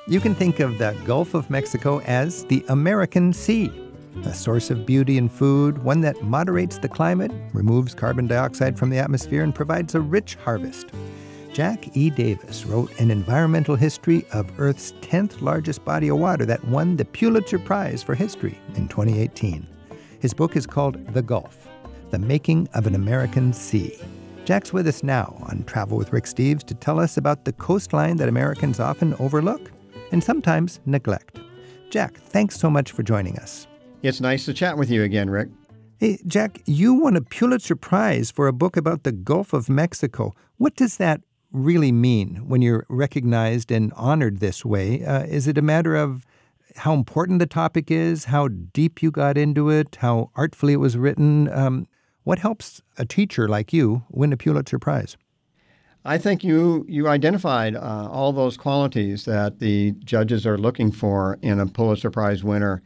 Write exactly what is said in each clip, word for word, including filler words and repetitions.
You can think of the Gulf of Mexico as the American Sea, a source of beauty and food, one that moderates the climate, removes carbon dioxide from the atmosphere, and provides a rich harvest. Jack E. Davis wrote an environmental history of Earth's tenth largest body of water that won the Pulitzer Prize for History in twenty eighteen. His book is called The Gulf, The Making of an American Sea. Jack's with us now on Travel with Rick Steves to tell us about the coastline that Americans often overlook and sometimes neglect. Jack, thanks so much for joining us. It's nice to chat with you again, Rick. Hey, Jack, you won a Pulitzer Prize for a book about the Gulf of Mexico. What does that really mean when you're recognized and honored this way? Uh, is it a matter of how important the topic is, how deep you got into it, how artfully it was written? Um, what helps a teacher like you win a Pulitzer Prize? I think you you identified uh, all those qualities that the judges are looking for in a Pulitzer Prize winner,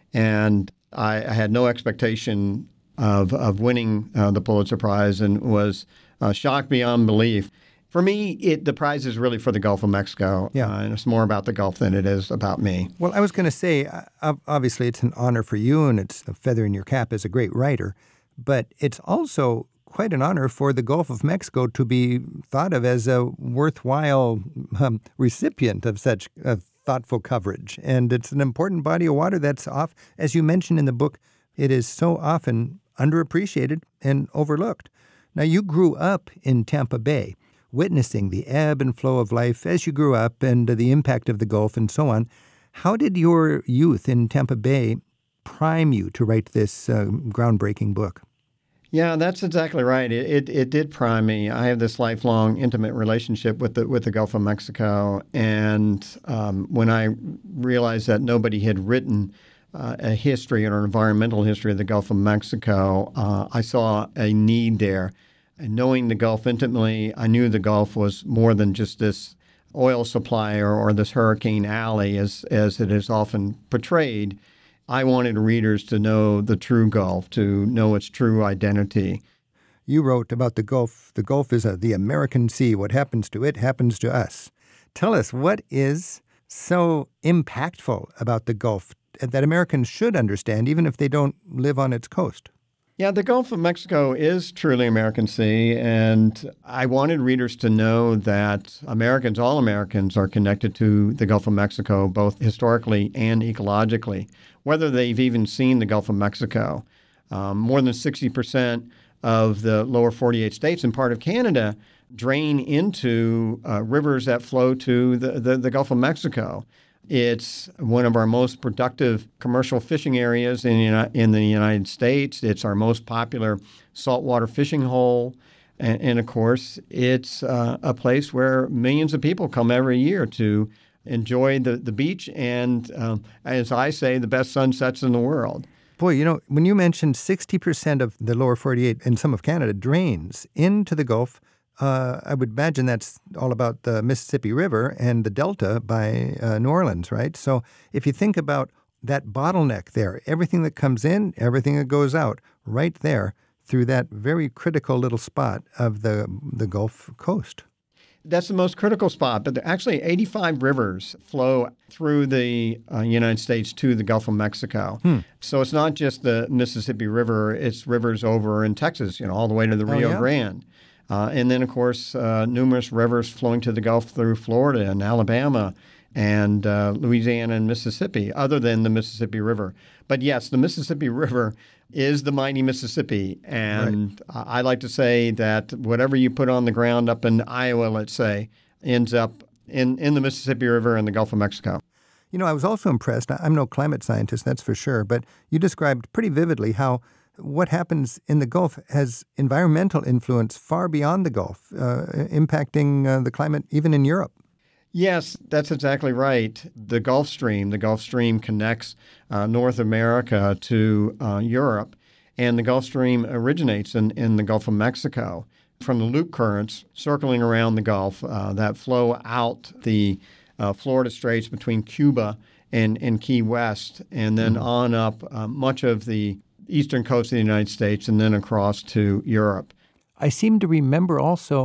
and I, I had no expectation of of winning uh, the Pulitzer Prize and was uh, shocked beyond belief. For me, it, the prize is really for the Gulf of Mexico, yeah. uh, and it's more about the Gulf than it is about me. Well, I was going to say, uh, obviously it's an honor for you, and it's a feather in your cap as a great writer, but it's also quite an honor for the Gulf of Mexico to be thought of as a worthwhile um, recipient of such uh, thoughtful coverage. And it's an important body of water that's off, as you mentioned in the book, it is so often underappreciated and overlooked. Now, you grew up in Tampa Bay, witnessing the ebb and flow of life as you grew up and the impact of the Gulf and so on. How did your youth in Tampa Bay prime you to write this uh, groundbreaking book? Yeah, that's exactly right. It, it it did prime me. I have this lifelong intimate relationship with the with the Gulf of Mexico, and um, when I realized that nobody had written uh, a history or an environmental history of the Gulf of Mexico, uh, I saw a need there. And knowing the Gulf intimately, I knew the Gulf was more than just this oil supplier or this Hurricane Alley, as as it is often portrayed. I wanted readers to know the true Gulf, to know its true identity. You wrote about the Gulf. The Gulf is a, the American Sea. What happens to it happens to us. Tell us, what is so impactful about the Gulf that Americans should understand, even if they don't live on its coast? Yeah, the Gulf of Mexico is truly American Sea, and I wanted readers to know that Americans, all Americans, are connected to the Gulf of Mexico, both historically and ecologically, whether they've even seen the Gulf of Mexico. Um, more than sixty percent of the lower forty-eight states and part of Canada drain into uh, rivers that flow to the, the, the Gulf of Mexico. It's one of our most productive commercial fishing areas in, in the United States. It's our most popular saltwater fishing hole. And, and of course, it's uh, a place where millions of people come every year to enjoy the, the beach and, um, as I say, the best sunsets in the world. Boy, you know, when you mentioned sixty percent of the lower forty-eight and some of Canada drains into the Gulf, Uh, I would imagine that's all about the Mississippi River and the Delta by uh, New Orleans, right? So if you think about that bottleneck there, everything that comes in, everything that goes out, right there through that very critical little spot of the the Gulf Coast. That's the most critical spot, but actually eighty-five rivers flow through the uh, United States to the Gulf of Mexico. Hmm. So it's not just the Mississippi River, it's rivers over in Texas, you know, all the way to the Rio oh, yeah? Grande. Uh, and then, of course, uh, numerous rivers flowing to the Gulf through Florida and Alabama and uh, Louisiana and Mississippi, other than the Mississippi River. But yes, the Mississippi River is the mighty Mississippi. And right. I like to say that whatever you put on the ground up in Iowa, let's say, ends up in, in the Mississippi River and the Gulf of Mexico. You know, I was also impressed. I'm no climate scientist, that's for sure, but you described pretty vividly how what happens in the Gulf has environmental influence far beyond the Gulf, uh, impacting uh, the climate even in Europe. Yes, that's exactly right. The Gulf Stream, the Gulf Stream connects uh, North America to uh, Europe, and the Gulf Stream originates in, in the Gulf of Mexico from the loop currents circling around the Gulf uh, that flow out the uh, Florida Straits between Cuba and, and Key West, and then mm-hmm. on up uh, much of the eastern coast of the United States and then across to Europe. I seem to remember also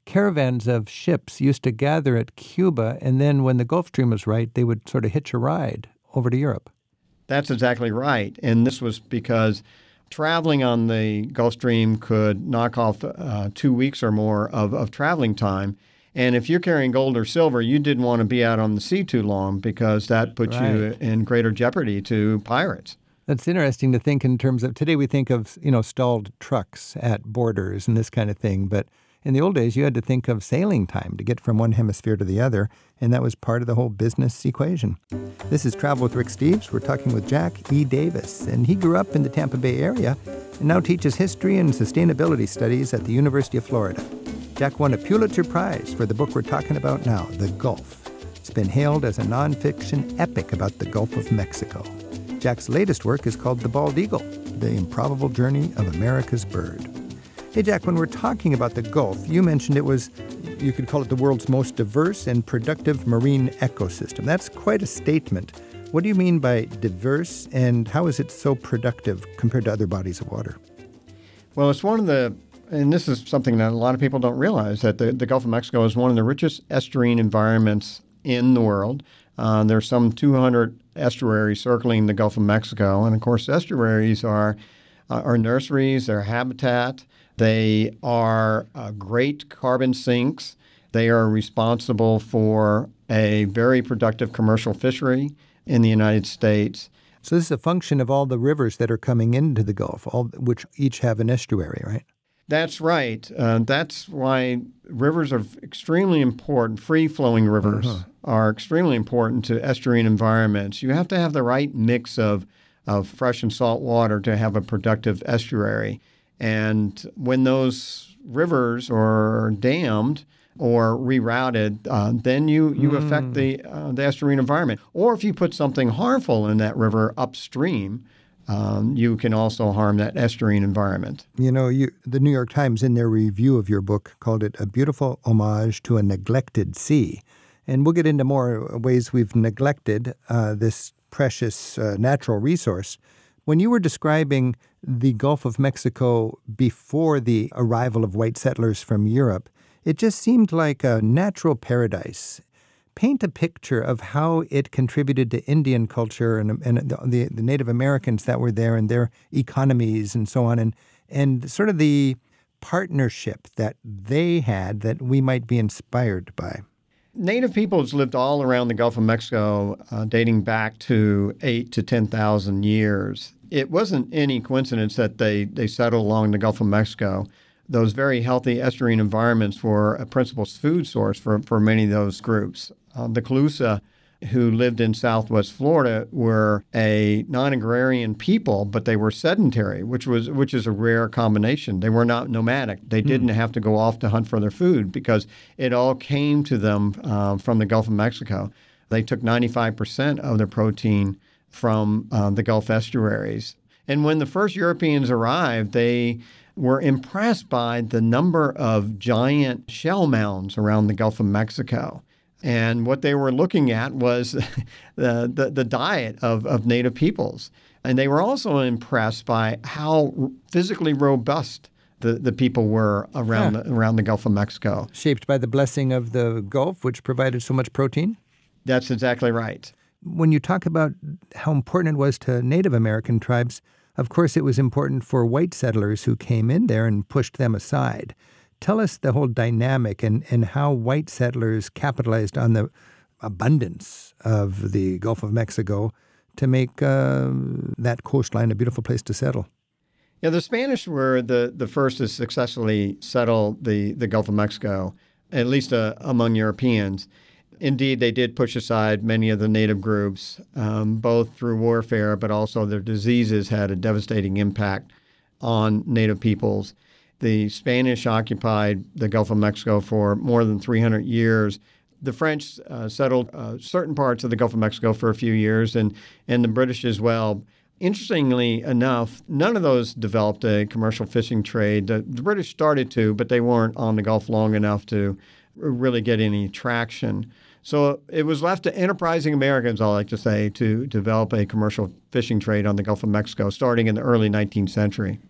caravans of ships used to gather at Cuba, and then when the Gulf Stream was right, they would sort of hitch a ride over to Europe. That's exactly right. And this was because traveling on the Gulf Stream could knock off uh, two weeks or more of, of traveling time. And if you're carrying gold or silver, you didn't want to be out on the sea too long because that puts Right. you in greater jeopardy to pirates. That's interesting to think in terms of, today we think of, you know, stalled trucks at borders and this kind of thing. But in the old days, you had to think of sailing time to get from one hemisphere to the other, and that was part of the whole business equation. This is Travel with Rick Steves. We're talking with Jack E. Davis, and he grew up in the Tampa Bay area and now teaches history and sustainability studies at the University of Florida. Jack won a Pulitzer Prize for the book we're talking about now, The Gulf. It's been hailed as a nonfiction epic about the Gulf of Mexico. Jack's latest work is called The Bald Eagle, The Improbable Journey of America's Bird. Hey, Jack, when we're talking about the Gulf, you mentioned it was, you could call it the world's most diverse and productive marine ecosystem. That's quite a statement. What do you mean by diverse, and how is it so productive compared to other bodies of water? Well, it's one of the, and this is something that a lot of people don't realize, that the, the Gulf of Mexico is one of the richest estuarine environments in the world. Uh, there's some two hundred estuaries circling the Gulf of Mexico. And of course, estuaries are, uh, are nurseries, they're habitat. They are uh, great carbon sinks. They are responsible for a very productive commercial fishery in the United States. So this is a function of all the rivers that are coming into the Gulf, all which each have an estuary, right? That's right. Uh, that's why rivers are extremely important. Free-flowing rivers uh-huh. are extremely important to estuarine environments. You have to have the right mix of, of fresh and salt water to have a productive estuary. And when those rivers are dammed or rerouted, uh, then you, you mm. affect the, uh, the estuarine environment. Or if you put something harmful in that river upstream, Um, you can also harm that estuarine environment. You know, you, the New York Times, in their review of your book, called it a beautiful homage to a neglected sea. And we'll get into more ways we've neglected uh, this precious uh, natural resource. When you were describing the Gulf of Mexico before the arrival of white settlers from Europe, it just seemed like a natural paradise. Paint a picture of how it contributed to Indian culture and, and the, the Native Americans that were there and their economies and so on, and, and sort of the partnership that they had that we might be inspired by. Native peoples lived all around the Gulf of Mexico, uh, dating back to eight to ten thousand years. It wasn't any coincidence that they, they settled along the Gulf of Mexico. Those very healthy estuarine environments were a principal food source for, for many of those groups. Uh, the Calusa, who lived in southwest Florida, were a non-agrarian people, but they were sedentary, which was which is a rare combination. They were not nomadic. They mm. didn't have to go off to hunt for their food because it all came to them uh, from the Gulf of Mexico. They took ninety-five percent of their protein from uh, the Gulf estuaries. And when the first Europeans arrived, they were impressed by the number of giant shell mounds around the Gulf of Mexico. And what they were looking at was the, the, the diet of, of native peoples. And they were also impressed by how physically robust the, the people were around, yeah. the, around the Gulf of Mexico. Shaped by the blessing of the Gulf, which provided so much protein? That's exactly right. When you talk about how important it was to Native American tribes, of course, it was important for white settlers who came in there and pushed them aside. Tell us the whole dynamic and, and how white settlers capitalized on the abundance of the Gulf of Mexico to make uh, that coastline a beautiful place to settle. Yeah, the Spanish were the, the first to successfully settle the, the Gulf of Mexico, at least uh, among Europeans. Indeed, they did push aside many of the native groups, um, both through warfare, but also their diseases had a devastating impact on native peoples. The Spanish occupied the Gulf of Mexico for more than three hundred years. The French uh, settled uh, certain parts of the Gulf of Mexico for a few years, and, and the British as well. Interestingly enough, none of those developed a commercial fishing trade. The, the British started to, but they weren't on the Gulf long enough to really get any traction. So it was left to enterprising Americans, I like to say, to develop a commercial fishing trade on the Gulf of Mexico starting in the early nineteenth century.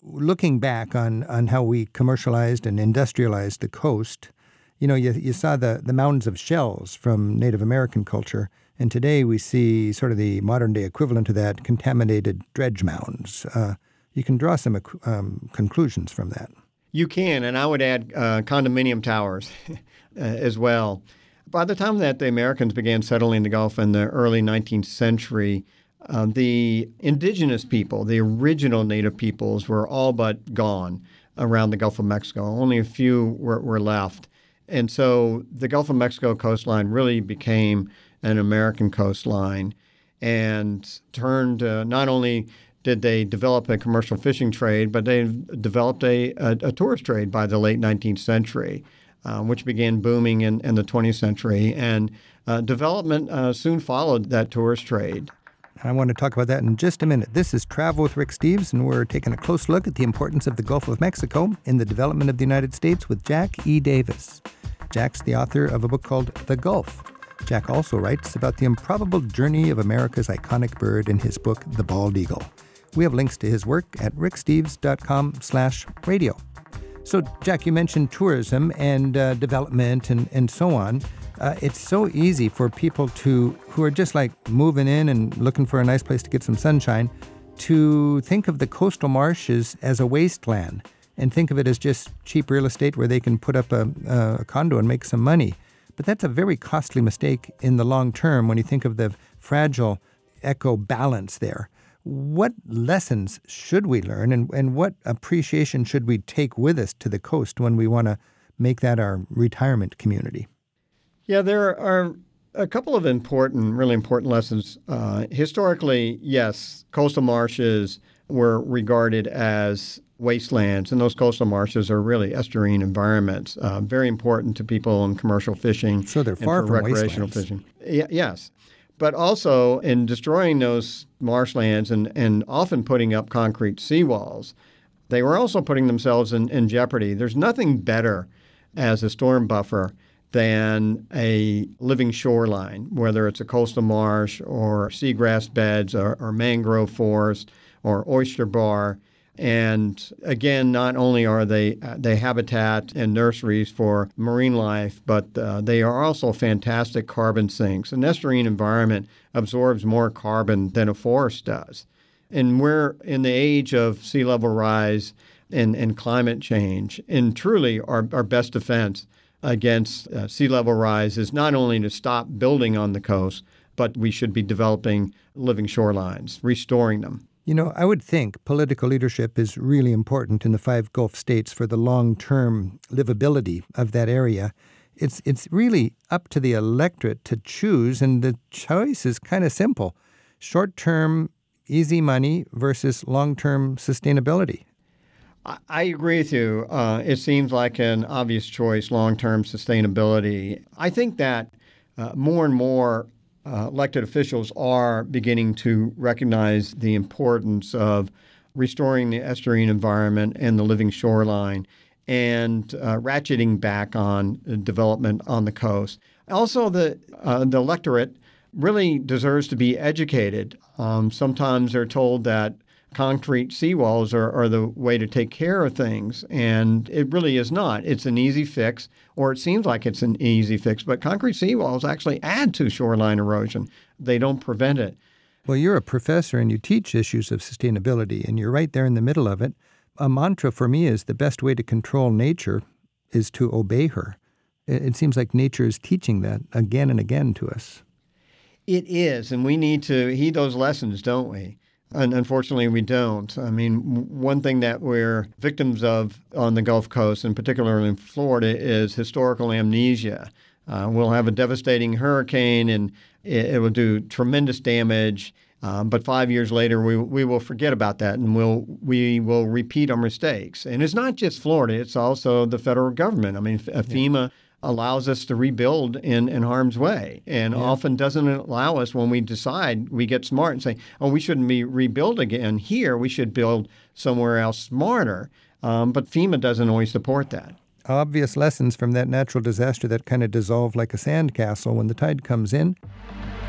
looking back on, on how we commercialized and industrialized the coast, you know, you, you saw the, the mounds of shells from Native American culture, and today we see sort of the modern-day equivalent to that, contaminated dredge mounds. Uh, you can draw some um, conclusions from that. You can, and I would add uh, condominium towers as well. By the time that the Americans began settling the Gulf in the early nineteenth century, uh, the indigenous people, the original native peoples, were all but gone around the Gulf of Mexico. Only a few were, were left. And so the Gulf of Mexico coastline really became an American coastline and turned uh, not only did they develop a commercial fishing trade, but they developed a, a, a tourist trade by the late nineteenth century, uh, which began booming in, in the twentieth century. And uh, development uh, soon followed that tourist trade. I want to talk about that in just a minute. This is Travel with Rick Steves, and we're taking a close look at the importance of the Gulf of Mexico in the development of the United States with Jack E. Davis. Jack's the author of a book called The Gulf. Jack also writes about the improbable journey of America's iconic bird in his book, The Bald Eagle. We have links to his work at ricksteves.com slash radio. So, Jack, you mentioned tourism and uh, development and, and so on. Uh, it's so easy for people to who are just like moving in and looking for a nice place to get some sunshine to think of the coastal marshes as a wasteland and think of it as just cheap real estate where they can put up a, a condo and make some money. But that's a very costly mistake in the long term when you think of the fragile eco balance there. What lessons should we learn, and, and what appreciation should we take with us to the coast when we want to make that our retirement community? Yeah, there are a couple of important, really important lessons. Uh, historically, yes, coastal marshes were regarded as wastelands, and those coastal marshes are really estuarine environments, uh, very important to people in commercial fishing. So they're far and for from recreational wastelands. fishing. Y- yes. But also in destroying those marshlands and, and often putting up concrete seawalls, they were also putting themselves in, in jeopardy. There's nothing better as a storm buffer than a living shoreline, whether it's a coastal marsh or seagrass beds or, or mangrove forest or oyster bar. And again, not only are they they habitat and nurseries for marine life, but uh, they are also fantastic carbon sinks. An estuarine environment absorbs more carbon than a forest does. And we're in the age of sea level rise and, and climate change. And truly, our, our best defense against uh, sea level rise is not only to stop building on the coast, but we should be developing living shorelines, restoring them. You know, I would think political leadership is really important in the five Gulf states for the long-term livability of that area. It's it's really up to the electorate to choose, and the choice is kind of simple. Short-term, easy money versus long-term sustainability. I agree with you. Uh, it seems like an obvious choice, long-term sustainability. I think that uh, more and more uh, elected officials are beginning to recognize the importance of restoring the estuarine environment and the living shoreline and uh, ratcheting back on development on the coast. Also, the uh, the electorate really deserves to be educated. Um, sometimes they're told that concrete seawalls are, are the way to take care of things, and it really is not. It's an easy fix, or it seems like it's an easy fix, but concrete seawalls actually add to shoreline erosion. They don't prevent it. Well, you're a professor and you teach issues of sustainability, and you're right there in the middle of it. A mantra for me is the best way to control nature is to obey her. It seems like nature is teaching that again and again to us. It is, and we need to heed those lessons, don't we? And unfortunately, we don't. I mean, one thing that we're victims of on the Gulf Coast, and particularly in Florida, is historical amnesia. Uh, we'll have a devastating hurricane, and it, it will do tremendous damage. Um, but five years later, we we will forget about that, and we'll we will repeat our mistakes. And it's not just Florida; it's also the federal government. I mean, FEMA allows us to rebuild in, in harm's way, and yeah. often doesn't allow us when we decide, we get smart and say, oh, we shouldn't be rebuild again here. We should build somewhere else smarter. Um, but FEMA doesn't always support that. Obvious lessons from that natural disaster that kind of dissolved like a sandcastle when the tide comes in.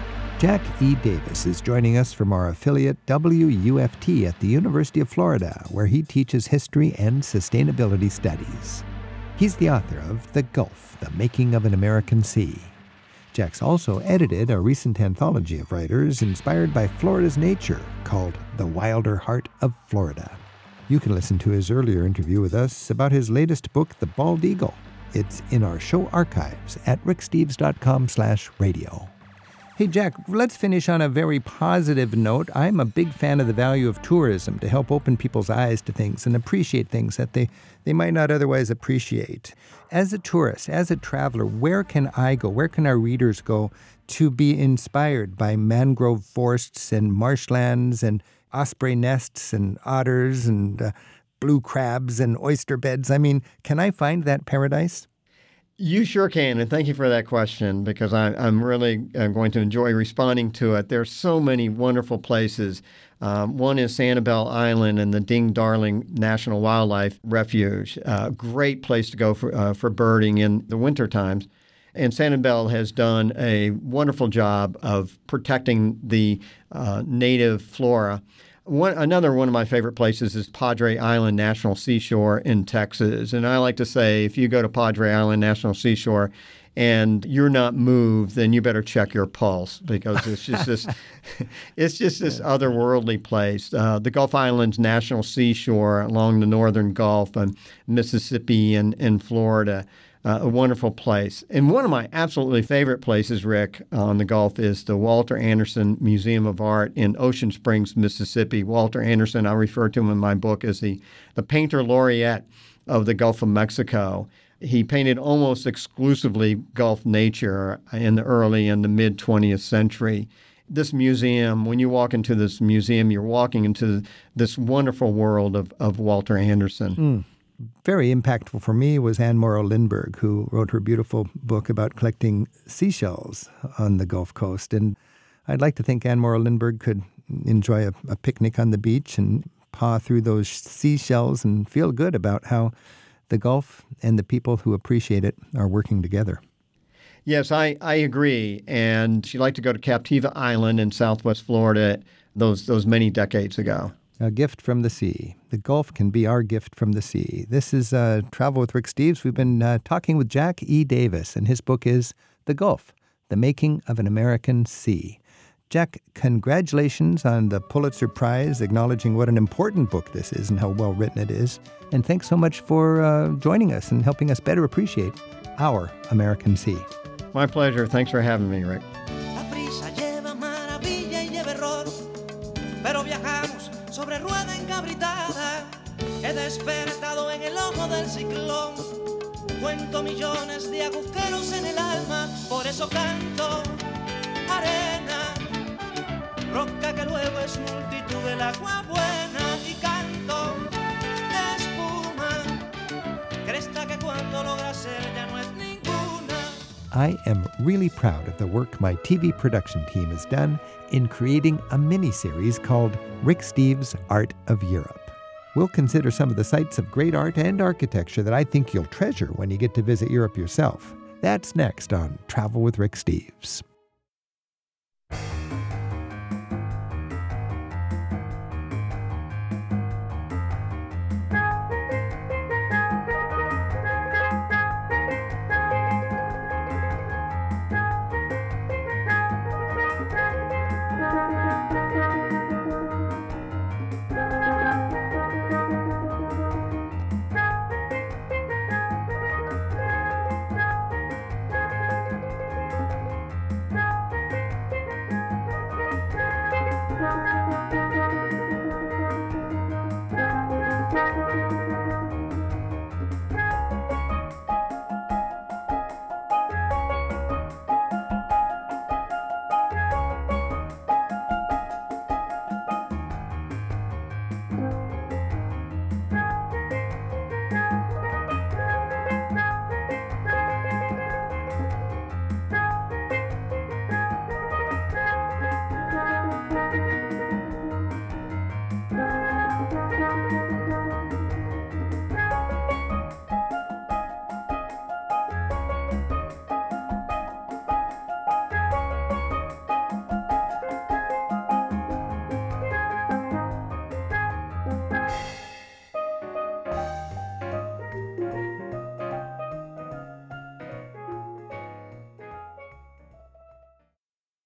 Jack E. Davis is joining us from our affiliate W U F T at the University of Florida, where he teaches history and sustainability studies. He's the author of The Gulf, The Making of an American Sea. Jack's also edited a recent anthology of writers inspired by Florida's nature called The Wilder Heart of Florida. You can listen to his earlier interview with us about his latest book, The Bald Eagle. It's in our show archives at ricksteves.com slash radio. Hey, Jack, let's finish on a very positive note. I'm a big fan of the value of tourism to help open people's eyes to things and appreciate things that they, they might not otherwise appreciate. As a tourist, as a traveler, where can I go? Where can our readers go to be inspired by mangrove forests and marshlands and osprey nests and otters and uh, blue crabs and oyster beds? I mean, can I find that paradise? You sure can, and thank you for that question, because I, I'm really uh, going to enjoy responding to it. There's so many wonderful places. Um, one is Sanibel Island and the Ding Darling National Wildlife Refuge. A uh, great place to go for, uh, for birding in the winter times. And Sanibel has done a wonderful job of protecting the uh, native flora. One, another one of my favorite places is Padre Island National Seashore in Texas. And I like to say, if you go to Padre Island National Seashore and you're not moved, then you better check your pulse, because it's just this, it's just this otherworldly place. Uh, the Gulf Islands National Seashore along the northern Gulf and Mississippi and, and Florida. Uh, a wonderful place. And one of my absolutely favorite places, Rick, on the Gulf is the Walter Anderson Museum of Art in Ocean Springs, Mississippi. Walter Anderson, I refer to him in my book as the, the painter laureate of the Gulf of Mexico. He painted almost exclusively Gulf nature in the early and the mid-twentieth century. This museum, when you walk into this museum, you're walking into this wonderful world of, of Walter Anderson. Mm. Very impactful for me was Anne Morrow Lindbergh, who wrote her beautiful book about collecting seashells on the Gulf Coast. And I'd like to think Anne Morrow Lindbergh could enjoy a, a picnic on the beach and paw through those seashells and feel good about how the Gulf and the people who appreciate it are working together. Yes, I, I agree. And she liked to go to Captiva Island in southwest Florida those those many decades ago. A gift from the sea. The Gulf can be our gift from the sea. This is uh, Travel with Rick Steves. We've been uh, talking with Jack E. Davis, and his book is The Gulf, The Making of an American Sea. Jack, congratulations on the Pulitzer Prize, acknowledging what an important book this is and how well written it is. And thanks so much for uh, joining us and helping us better appreciate our American sea. My pleasure. Thanks for having me, Rick. Sobre rueda encabritada, he despertado en el ojo del ciclón. Cuento millones de agujeros en el alma, por eso canto arena, roca que luego es multitud del agua buena, y canto espuma, cresta que cuando logra ser ya no es ninguna. I am really proud of the work my T V production team has done in creating a mini-series called Rick Steves' Art of Europe. We'll consider some of the sites of great art and architecture that I think you'll treasure when you get to visit Europe yourself. That's next on Travel with Rick Steves.